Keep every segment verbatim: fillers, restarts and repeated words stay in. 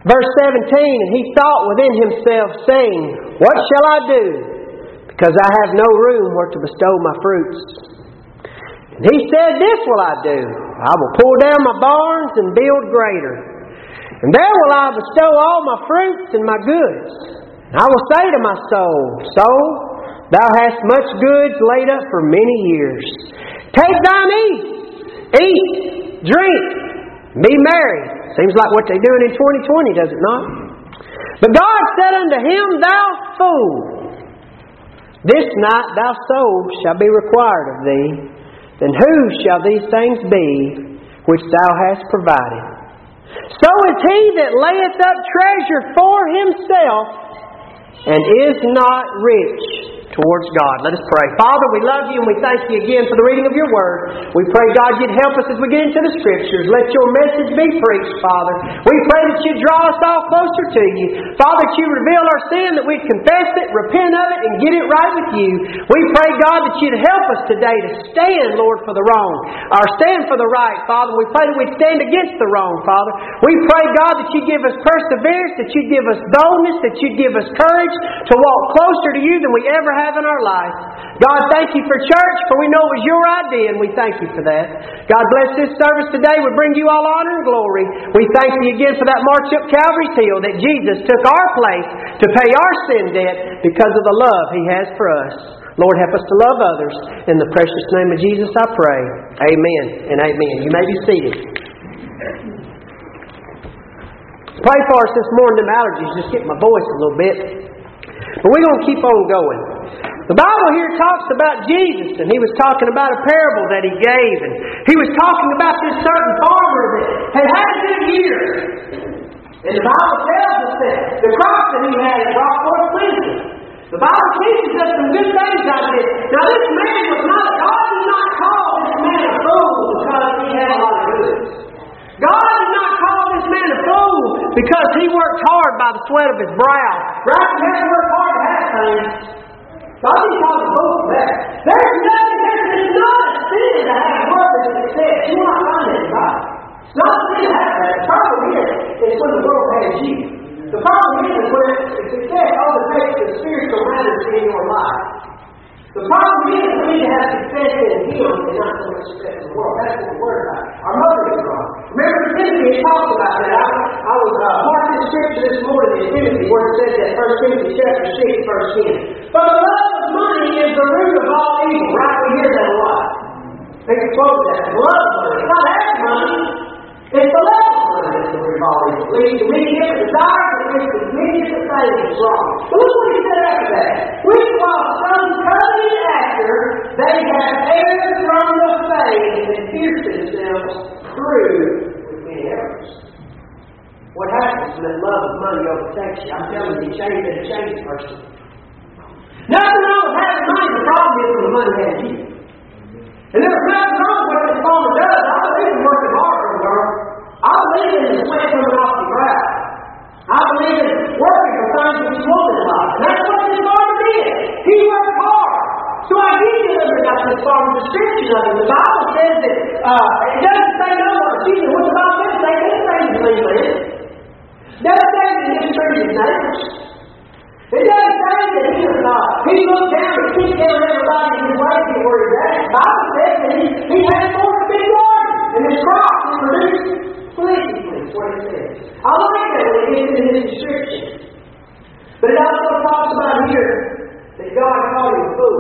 Verse seventeen, and he thought within himself, saying, What shall I do? Because I have no room where to bestow my fruits. And he said, This will I do. I will pull down my barns and build greater. And there will I bestow all my fruits and my goods. And I will say to my soul, Soul, thou hast much goods laid up for many years. Take thine ease, eat, drink, be merry. Seems like what they're doing in twenty twenty, does it not? But God said unto him, Thou fool, this night thy soul shall be required of thee. Then whose shall these things be which thou hast provided? So is he that layeth up treasure for himself, and is not rich towards God. Let us pray. Father, we love you and we thank you again for the reading of your word. We pray, God, you'd help us as we get into the Scriptures. Let your message be preached, Father. We pray that you'd draw us all closer to you. Father, that you reveal our sin, that we'd confess it, repent of it, and get it right with you. We pray, God, that you'd help us today to stand, Lord, for the wrong, or stand for the right, Father. We pray that we'd stand against the wrong, Father. We pray, God, that you'd give us perseverance, that you'd give us boldness, that you'd give us courage to walk closer to you than we ever have in our life. God, thank you for church, for we know it was your idea, and we thank you for that. God, bless this service today. We bring you all honor and glory. We thank you again for that march up Calvary's Hill, that Jesus took our place to pay our sin debt because of the love He has for us. Lord, help us to love others. In the precious name of Jesus I pray. Amen and amen. You may be seated. Pray for us this morning. Them allergies just get my voice a little bit. But we're going to keep on going. The Bible here talks about Jesus, and he was talking about a parable that he gave, and he was talking about this certain farmer that had had a good year. And the Bible tells us that the crop that he had brought forth plenty. The Bible teaches us some good things out of this. Now this man was not, God did not call this man a fool because he had a lot of goods. God did not call this man a fool because he worked hard by the sweat of his brow. Right? You have to work hard to have things. God didn't call him a fool for that. There's nothing, there's it's not a sin to have worldly success. You will not find that in God. It's not a sin to have that. The problem is, is when the world has you. The problem is, is when success overtakes the spiritual matters in your life. The problem is we need to have success in Him and not so much success in the world. That's what we're worried about. Our motive is wrong. Remember, Timothy talked about that. I, I was uh, marking scripture this morning in Timothy where it says that First Timothy chapter six, verse ten. For the love of money is the root of all evil. Right? We hear that a lot. They can quote that. The love of money. It's not having money. It's the love of money that's the root of all evil. It leads to many different desires. It leads to many different things wrong. But look what he said after that. Which while some coveted after, they have erred from the faith and pierced themselves through with many errors. What happens when that love of money overtakes you? I'm telling you, it changes, it changes a person. Nothing wrong with having money. The problem is when the money has you. And there's nothing wrong with what this farmer does. I believe in working hard for the girl. I believe in the sweat coming off the brow. I believe in working for things that you want in life. And that's what this farmer did. He worked hard. So I give you a little bit about this farmer's description of him. The Bible says that uh, it doesn't say no more. Excuse me, what the Bible says, say these things to leave in. It doesn't say that he mistreated his neighbors. It doesn't say that he was uh, he looked down and kicked down everybody in his way to get where he's at. The Bible says that he, he had four big gardens, and his crops he produced plentifully. That's what it says. I like that when it gets into this description. But it also talks about here that God called him a fool.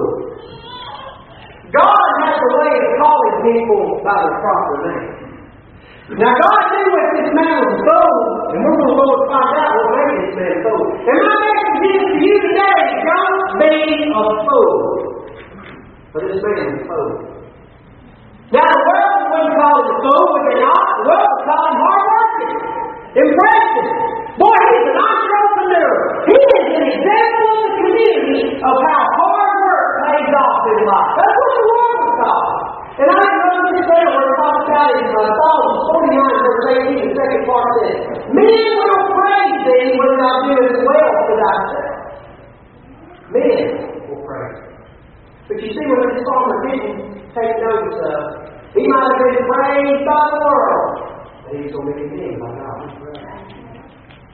God has a way of calling people by their proper name. Now God knew that this man was a fool, and we're going to go and find out what made this man a fool. And my message is to you today, don't be a fool. But this man is a fool. Now the world wouldn't call him a fool, would they not? The world would call him hard-working, impressive. Boy, he's an entrepreneur. He is an example of the community of how hard work pays off in life. That's what the world would call him. And I love this there where it talks about in uh, Psalm forty-nine, verse eighteen, the second part says, Men will praise thee when thou doest well for thyself. Men will praise thee. But you see, when this farmer didn't take notice of, he might have been praised by the world, but he was going to be condemned by God.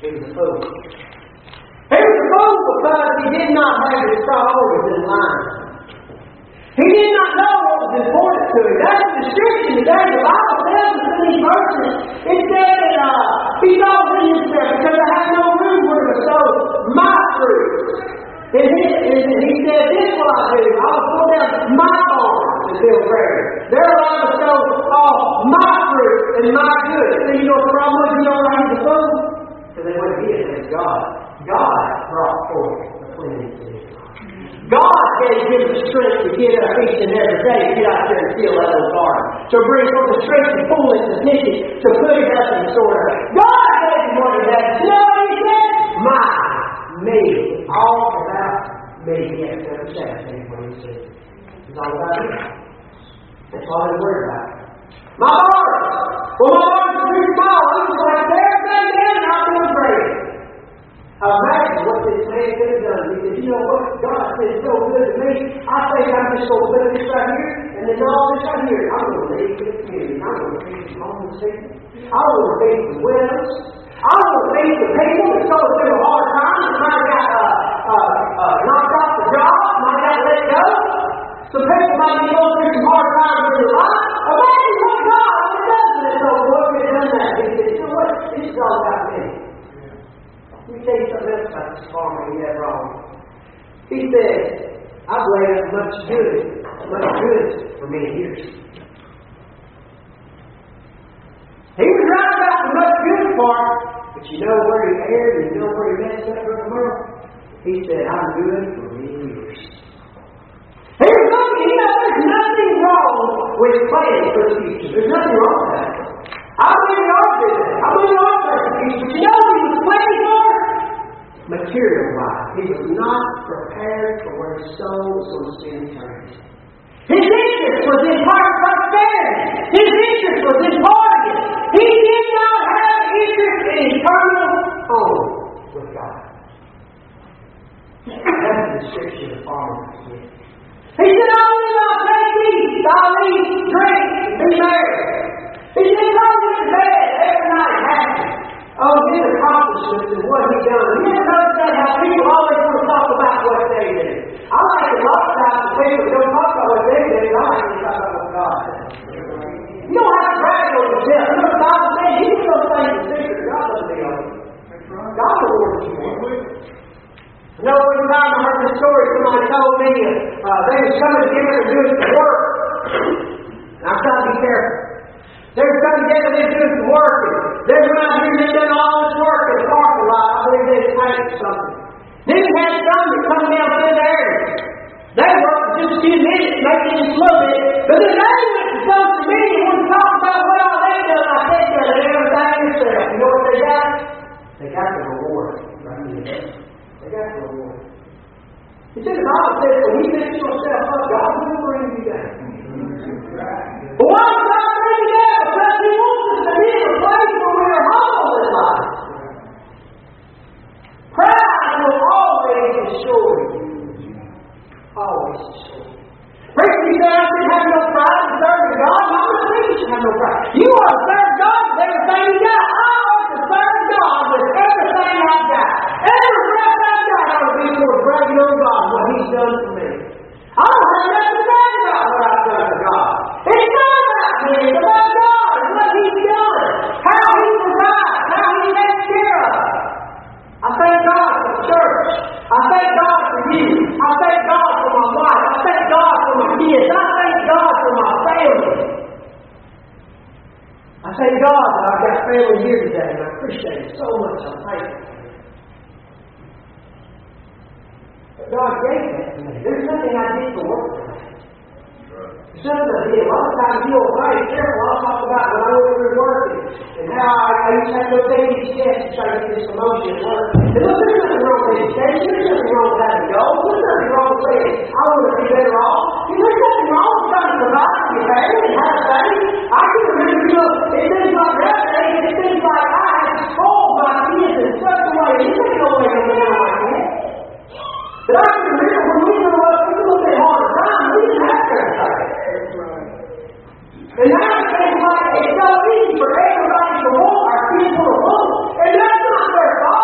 He was a fool. He was a fool because he did not have his priorities in line. He did not know what was important to him. That's the description today. The Bible tells us in these verses. It said that uh, he thought in himself, because I have no room where to sow my fruit. And he, and he said, this is what I do. I will pull down my barn and build grave. They're allowed to sow all my fruit and my good. So you know what the problem was? You know why he's a fool? Because they wouldn't be against God. God brought forth the cleansing to his life. God gave him the strength to get up each and every day to get out there and fill that old garden. To bring forth the strength to pull it, to pick it, to put it up and sort it. God gave him what he had. You know what he said? My, me, all about me. He had to understand what he said. It's all about me. That's all he worried about. My barn. Well, my barn is too small. He was like, everything down and I'll build great. Imagine what this man could have done. He said, you know what? God said so good to me. I think I'm just going to put this right here, and then all this right here. I'm going to lead to the community. I'm going to feed some homeless people. I want to feed some widows. I want to feed the people that go through a hard time and might have got uh, uh, uh, knocked off the job, might have got let go. Some people might be going through some hard times in their life. Imagine what God would have done to this old boy if he had done that. He said, you know what? This is all about me. Let me tell you something else about this farmer he had wrong. He said, I've laid up much good, much good for many years. He was right about the much good part, but you know where he erred and you know where he messed up from the world? He said, I'm good for many years. He was looking, you know, there's nothing wrong with planning for the future. There's nothing wrong with that. I believe we all do that. I believe we all do that. But you know what he was planning for? Material life. He was not prepared for where his soul was going to spend eternity. His interest was in prosperity. His interest was in partying. He did not have interest in eternal home with God. That's the description of farmers. He said, I will not take these. I'll eat, drink, and be married. He said, I'll get to bed every night happy. Oh, his accomplishments and what he done. You ever notice that how people always want to talk about what they did? I like a lot of times when people don't talk about what they did. I like to talk about what God did. You don't have to brag on yourself. You know what the Bible says? You do those things in secret. God doesn't be on you. God will reward you for it. I know one time I heard this story. Somebody told me uh, they was coming together to do some work. And I'm trying to be careful. They were coming together and doing some work. They were out here and they done all this work in the parking lot. I believe they was painting something. Then we had some that come down through the area. They worked for just a few minutes, maybe just a little bit. But then they went to social media and wanted to talk about what all they done. I said to them, they everything themselves. You know what they got? They got the reward. Right here. They got the reward. You see, the Bible says when you lift yourself up, God will bring you down. But why does God bring you down? Because He wants us to be in a place where we are humble in life. Pride will always destroy you. Always destroy you. Preacher, you say I should have no pride in serving God. I'm not saying you should have no pride. You ought to serve God with everything you got. I ought to serve God with everything I've got. Every breath I've got ought to be for bragging on God and what He's done for me. I don't have nothing to brag about what I've done for God. It's not about me. It's about God and what He's done. How He provides. How He takes care of us. I thank God for the church. I thank God for you. I thank God for my wife. I thank God for my kids. I thank God for my family. I thank God that I've got family here today, and I appreciate it so much. I'm thankful. But God gave that to me. There's nothing I did for work for that. There's nothing I did. A lot of times you don't write. Careful, I'll talk about when I went through working and how I, I used to have to go take these tests to try to get this promotion at work. And look, there's nothing wrong with education. There's nothing wrong with having goals. There's nothing wrong with saying, I want to be better off. And there's nothing wrong with trying to provide for your family and have things. I can remember, you know, it seems like that age, it seems like I had to spoil my kids in such a way. You can't go away from them like that. But I can remember when we grew up, it was a little bit harder time. We didn't have to have that. And now it seems like it's so easy for everybody to want our people to want. And that's not their fault.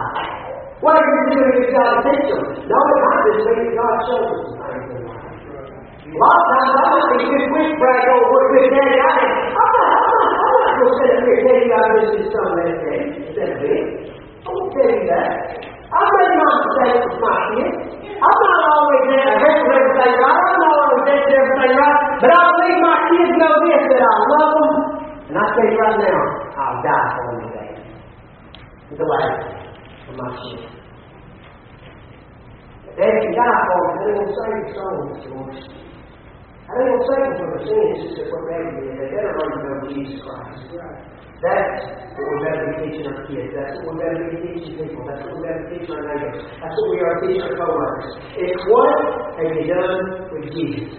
life. What are you doing if God teach them? No, it might just be that God shows us some things in life. A lot of times I might be just witch brag over what good daddy I am. I'm not, I'm not, I'm not going to sit up here and tell you I visited some of that day. Instead of it. I won't tell you that. I made my mistakes with my kids. I'm not always there to handle everything right. I'm not always there to do everything right. But I believe my kids know this, that I love them. And I say right now, I'll die for them today. The last for my kids. Dad can die for them. They won't save their souls, George. I don't want to save them from their sins, just that what they did. They better learn to know Jesus Christ. That's what we better be teaching our kids. That's what we better be teaching people. That's what we better be teaching our neighbors. That's what we are teaching our co-workers. It's what have you done with Jesus?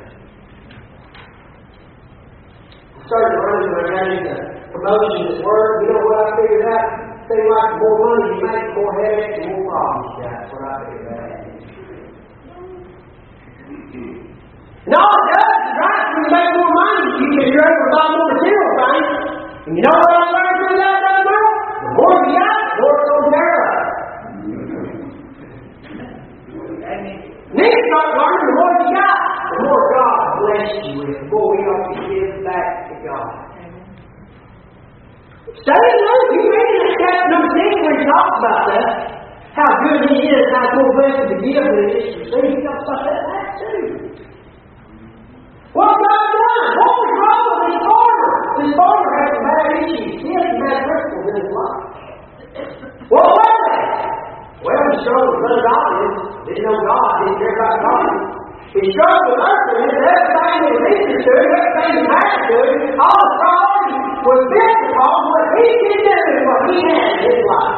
I started running when I got into promotions at work. You know what I figured out? Seemed like the more money you make, the more headaches and more problems you got. That's what I figured out. No, it does. It's right. When you make more money, you can you're able to buy more material things. And you know what I learned from that, brother Merle? The more you got, the more it's going to tear up. Then you start learning the more you got, the more God bless you with. The more we ought to give back to God. Stay in Luke. You read in chapter number six where he talks about that. How good he is, how it's more blessed to give than it is to receive. He talks about that back too. What God done? What was wrong with this farmer? This farmer had some bad issues. He had some bad principles in his life. What were they? Well, he struggled with ungodliness. Didn't know God. Didn't care about God. He struggled with earthliness. Everything that was interested to him, everything that mattered to him, all the priority was built upon what he could do and what he had in his life.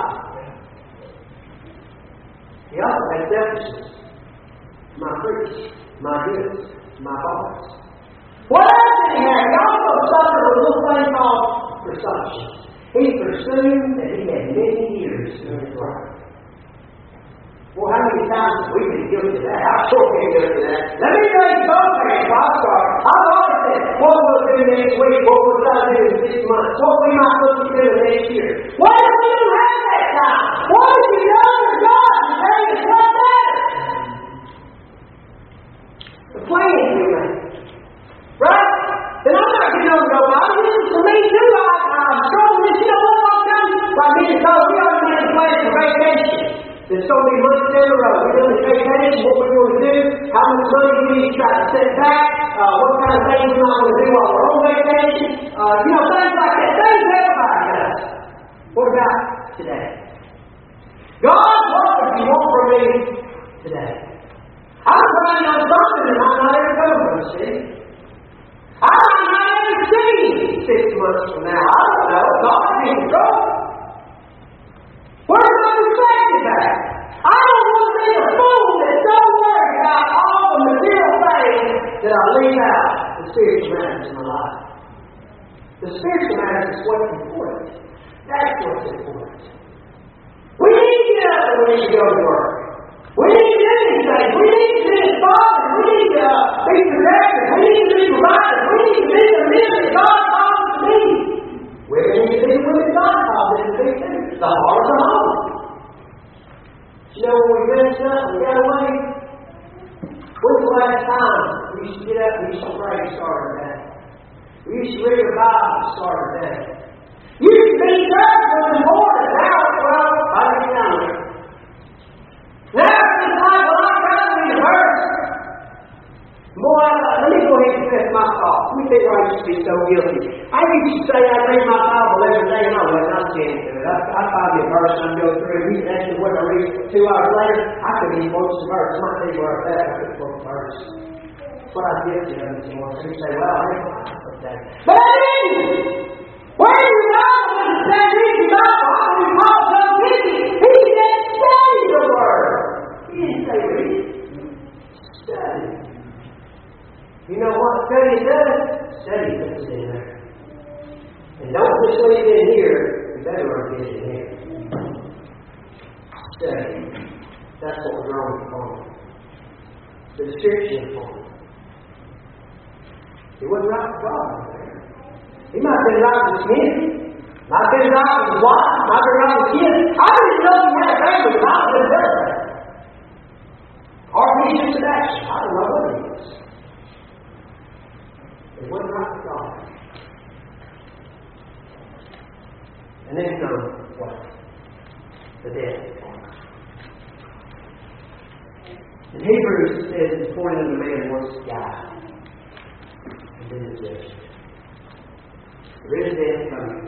He also had selfishness. My preach, my goods, my boss. What else did he have? He also suffered a little thing called presumption. He presumed that he had many years in his life. Well, how many times have we been guilty of that? I'm sure we've been guilty of that. Let me raise both hands while I start. I've always said, what we'll do next week, what we'll try to do in six months, what we might look to do next year. What if we don't have that time? What if you know your God and tell you what matters? The plans we make. Right? Then I'm not getting over nobody. This is for me too. I, I'm struggling with this. You know what I'm done? Like me because we already made a plan for vacation. There's so many months down the road. We're doing the vacation, what we're going to do, how much money we need to try to set back, uh, what kind of things we're not going to do while we're on vacation. Uh, you know, things like that. Things everybody does. What about today? God, what would you want from me today? I'm trying on something that might not ever come from us, see? I might not ever see six months from now. I don't know. God is in control. Where's my perspective at? I don't want to be a fool that's so worried about all the material things that I leave out the spiritual matters in my life. The spiritual matters is what's important. That's what's important. We need to get up and we need to go to work. We need to do these things. We need to be His Father. We need to uh, be protectors. We need to be providers. We need to be the men that God calls us to be. We need to be the women God calls us to be too. The heart of the home. You know, when we messed up and got away, when's the last time we used to get up and we used to pray and start our day? We used to read the Bible and start our day. You used to be church was important. Now, well, I get down there. Now it's like, well, I'm trying to read a verse. Boy, let me go ahead and confess my fault. Let me tell you why I used to be so guilty. I used to say I read my Bible every day, and I wasn't. I can't do it. I, I find me a verse and I'd go through it. And actually, when I read it two hours later, I couldn't even quote the verse. I might tell you where it's at. I couldn't quote the verse. That's what I did to them this morning. So you say, well, I read my Bible today. But I didn't! Where is your Bible? When you say read your Bible, I don't even call it with you. He said, study the Word. He didn't say read it. Study. You know what study does? Study puts it in there. And don't just leave it in here. You better learn to get it in here. Study. That's what we're wrong with Paul. The description of Paul. He wasn't right with God there. He might have been right with his men. Might have been right with his wife. Might have been right with kids. I didn't know he In Hebrews it says, the appointed of the man once to die. And then the judgment. There is death coming.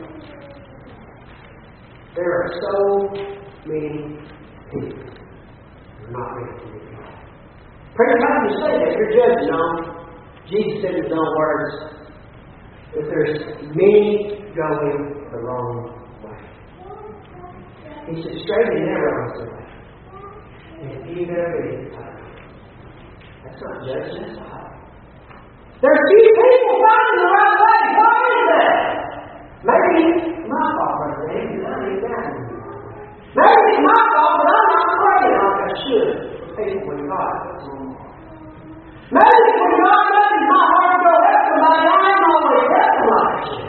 There are so many people who are not ready to be God. Preacher, how can you say that? You're judging on. Jesus said in his own words that there's many going the wrong way. He said, straight and narrow is the way. And if you ever is the way. That's not judging, that's God. There's few people finding the right way. Why is that? Maybe it's my fault, Brother David, I ain't got it. Maybe it's my fault, but I'm not praying like I should for people in God. Maybe when God touches my heart to go help somebody, I ain't always helping like I should.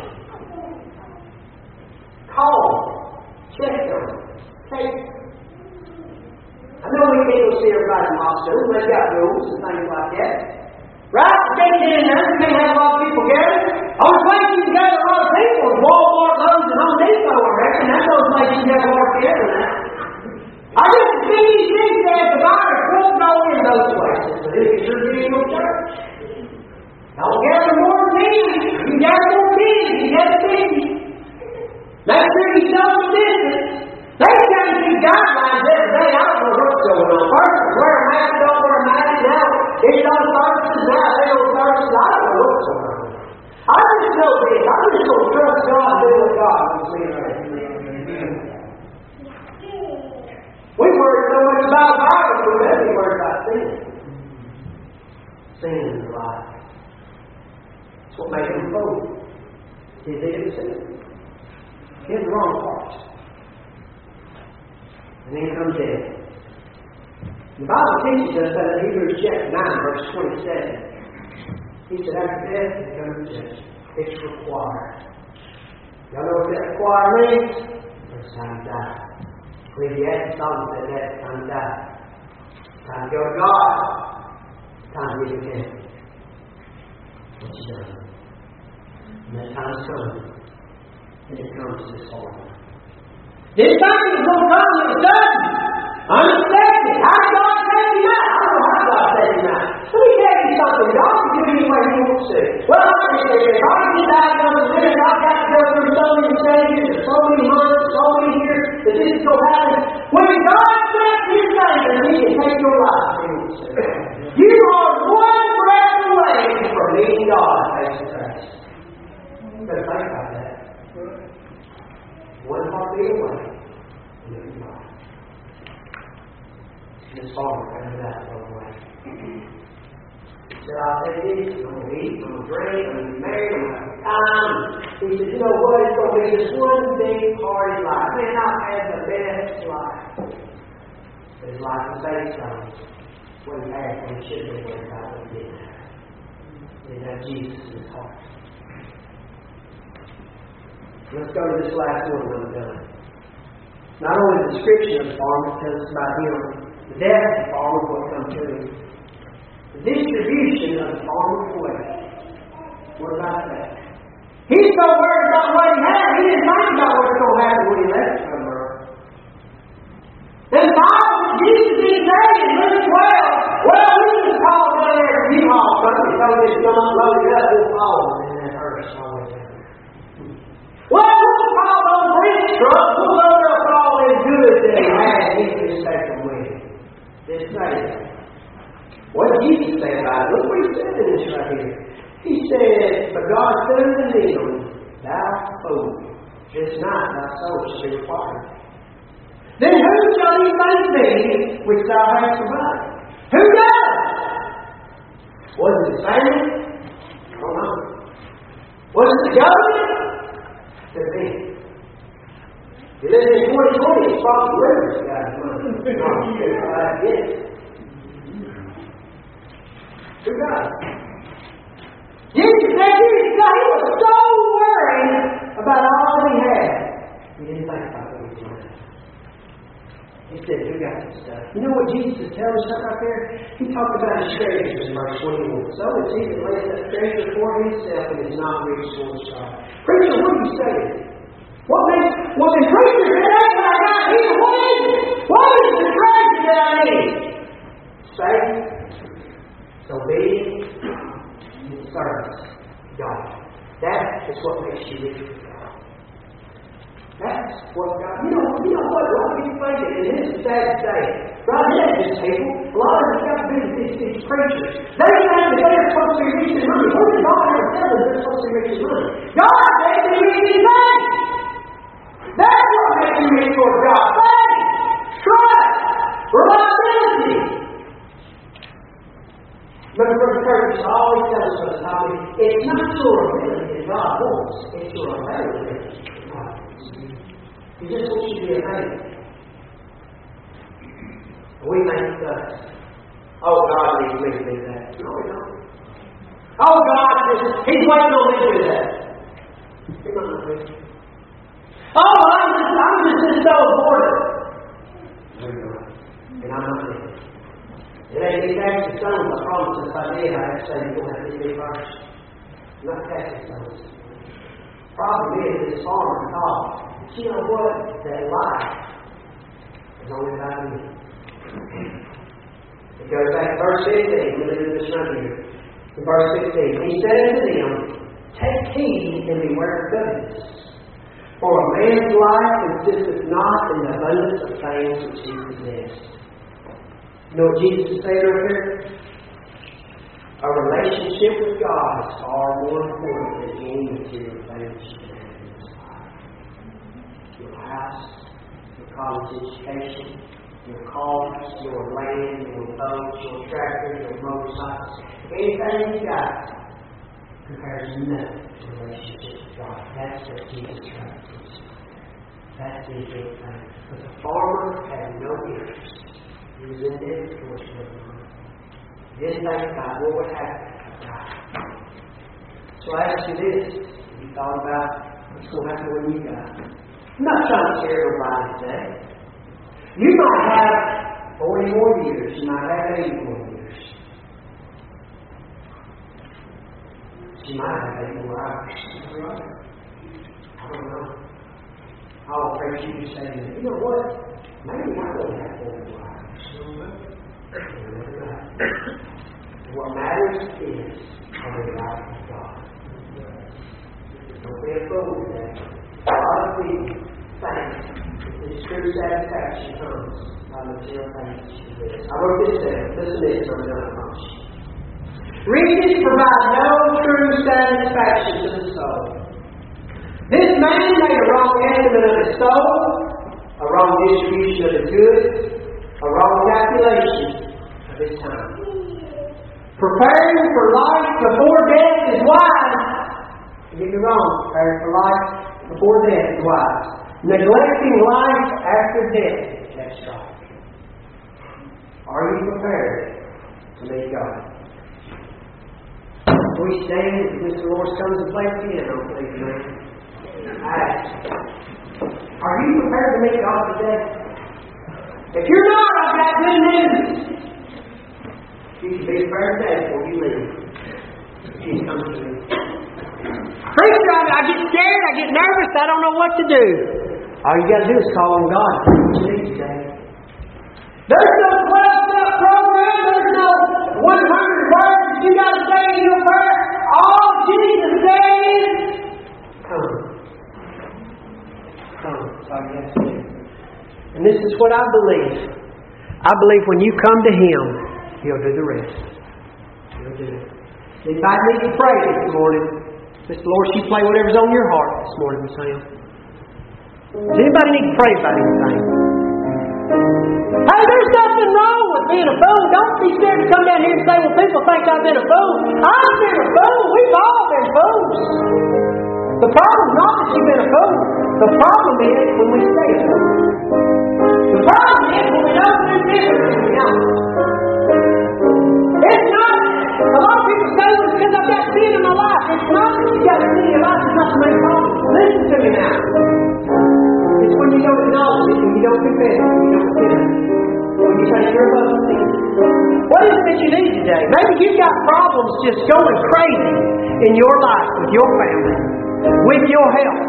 Call them. Check them. Take them. I know we can't go see everybody in the hospital. They got rules and things like that. Right? You can't get in there. You can't have a lot of people gathered. Only place you can gather a lot of people is Walmart, Lowe's, and Home Depot, I reckon. That's the only place you can have a lot of people at. I just see these things that the virus won't go in those places. But if it's your video church, don't gather more than ten. You can gather more than ten. You can gather fifty. Make sure you social distance. They change these guidelines every day. I don't know what's going on. First, wear a mask, don't wear a mask. Now, it's on services. Now, they don't services. I don't know what's going on. I just know this. I'm just going to trust God and do what God wants me to do. We worry so much about virus, we're really worried about sin. Sin is the life. That's what made him fool. He did sin. He had the wrong heart. And then comes death. The Bible teaches us that in Hebrews chapter nine, verse twenty-seven. He said, after death, there comes judgment. It's required. Y'all know what that required means? It's time to die. Ecclesiastes Solomon said that it's time to die. It's time to go to God. It's time to give account. What you done? And that time's coming. And it comes this far. This time is going to come with a sudden, unexpected. How did God take him out? I don't know how God take him out. Let me tell you something. God can do any way He wants to. Well, I can say that God can diagnose a sinner. I've got to go through so many stages, so many months, so many years that this is going to happen. When God snaps His finger, He can take your life. You are one breath away from meeting God face to face. You better think about that. One heartbeat away from meeting God. This farmer comes out of the way. He said, I'll take this, I'm going to eat, I'm going to drink, I'm going to be married, I'm going to have time. He said, you know what, it's going to be this one big party life. Man, I've had the best life. But his life was based on what he had when he should have been worried about what he didn't have. He didn't have Jesus in his heart. Let's go to this last one and I'm done. Not only the description of the farmer tells us about him, the death of the farmer, what comes to him. The distribution of the farmer's wealth. What about that? He's so worried about what he had, he didn't think about what's going to happen when he left from earth. And the Bible, Jesus didn't say in Luke twelve, well, we just called down there from U-Haul company, so this don't load it up, we'll fall in that earth always down there. Well, we'll call those rich trucks, we'll load up all them goods that he had, and he can take them with him. This Savior. What did Jesus say about it? Look what he said in this right here. He said, but God said unto them, thou fool, this night thy soul shall be required. Then who shall these things be which thou hast provided? Who does? Was it the family? I don't know. Was it the government? Could be. You live in twenty twenty, it's probably rivers got money. No, you can't provide it. Who does? Jesus said he was so worried about all he had. He didn't think about what he had. He said, who got this stuff? You know what Jesus is telling us right there? He talked about his treasures in verse twenty-one. So that Jesus lays that treasure for himself and is not rich towards God. Preacher, what are you saying? What makes, well, the preacher said, that's what I got here. What is it? you live with God. That's what God, you know, you know what, a lot of people think, and this is sad to say, right now, these people, a lot of them got to be these, these preachers. They think that they're supposed to be rich in money. Who did God ever tell them they're supposed to be rich in money? God said to be rich in faith. That's what makes you rich toward God. Faith, trust, reliability. Remember, Brother Curtis always tells us, Tommy, it's not your ability that God wants, it's your availability that God wants. He just wants you to be available. We make us, oh, God needs me to do that. No, we don't. Oh, God, He's waiting on me to do that. He's not going to do it. Oh, I'm just, I'm just so bored. No, you're not. And I'm not doing it. It ain't these extra stones, I promise. If I did, I'd have to say you're going to have to be first. Not extra stones. Problem is, this farmer thought, you know what? That life is only about me. It goes back to verse fifteen. We look at this right here. In verse fifteen, He said unto them, take heed and beware of covetousness. For a man's life consisteth not in the abundance of things which he possessed. You know what Jesus is saying right here? A relationship with God is far more important than any material things you can have in this life. Your house, your college education, your cars, your land, your boats, your tractors, your motorcycles, anything you got compares nothing to a relationship with God. That's what Jesus tried to teach. That's the big thing. But the farmer had no interest. He was in debt towards the He didn't think about what would happen if I died. So I ask you this. Have you thought about what's going to happen when you die? I'm not trying to scare everybody today. You might have forty more years. You might have eighty more years. You might have eighty more hours. I don't know. I'll pray you to say, you know what? Maybe I don't have forty more hours. What matters is are we right with God. Don't be a fool today. A lot of people think that this true satisfaction comes by material things. I wrote this down. Listen to this from another promise. Riches provide no true satisfaction to the soul. This man made a wrong estimate of his soul, a wrong distribution of his goods, a wrong calculation of his time. Preparing for life before death is wise. Don't get me wrong. Preparing for life before death is wise. Neglecting life after death is catastrophic. Are you prepared to meet God? We stand as Mister Lord comes and plays piano, please, man. I ask you, are you prepared to meet God today? If you're not, I've got good news. You can be prepared today before you leave. Jesus comes to me. Preacher, I, I get scared, I get nervous, I don't know what to do. All you got to do is call on God. What you need today. There's no twelve-step program. There's no one hundred words that you got to say in your prayer. All Jesus says, come. Come. That's all you got to say. And this is what I believe. I believe when you come to Him, He'll do the rest. He'll do it. Anybody need to pray this morning? Mister Lord, you play whatever's on your heart this morning, Miss Sam. Does anybody need to pray about anything? Hey, there's nothing wrong with being a fool. Don't be scared to come down here and say, well, people think I've been a fool. I've been a fool. We've all been fools. The problem's not that you've been a fool. The problem is when we stay a fool. The problem is when we don't do different than we don't. It's not, a lot of people say, well, it's because I've got sin in my life. It's not that you've got sin in your life. It's not the main problem. Listen to me now. It's when you don't acknowledge it, when you don't confess it, when you don't sin. When you say you're above sin. What is it that you need today? Maybe you've got problems just going crazy in your life, with your family, with your health.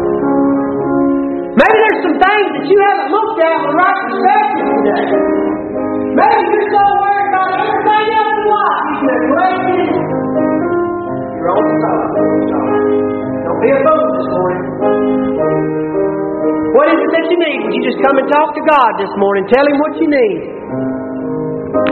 Maybe there's some things that you haven't looked at with the right perspective today. Maybe you're so worried about everything else in life, you've neglected your own soul. Don't be a fool. need, would you just come and talk to God this morning? Tell Him what you need.